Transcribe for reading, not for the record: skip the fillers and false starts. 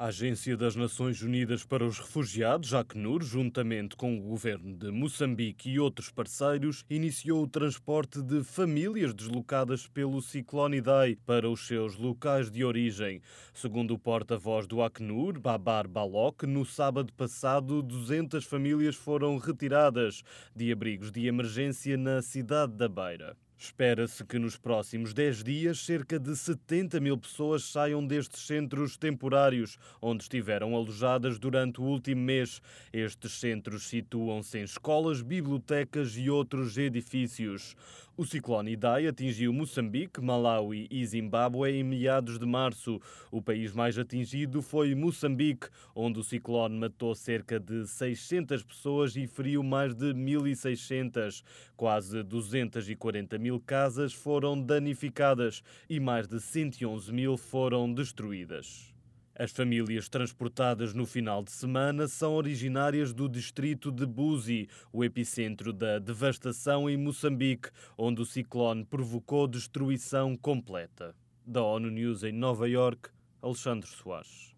A Agência das Nações Unidas para os Refugiados, Acnur, juntamente com o governo de Moçambique e outros parceiros, iniciou o transporte de famílias deslocadas pelo ciclone Idai para os seus locais de origem. Segundo o porta-voz do Acnur, Babar Baloch, no sábado passado, 200 famílias foram retiradas de abrigos de emergência na cidade da Beira. Espera-se que nos próximos 10 dias cerca de 70 mil pessoas saiam destes centros temporários, onde estiveram alojadas durante o último mês. Estes centros situam-se em escolas, bibliotecas e outros edifícios. O ciclone Idai atingiu Moçambique, Malawi e Zimbábue em meados de março. O país mais atingido foi Moçambique, onde o ciclone matou cerca de 600 pessoas e feriu mais de 1.600. Quase 240 mil casas foram danificadas e mais de 111 mil foram destruídas. As famílias transportadas no final de semana são originárias do distrito de Buzi, o epicentro da devastação em Moçambique, onde o ciclone provocou destruição completa. Da ONU News em Nova Iorque, Alexandre Soares.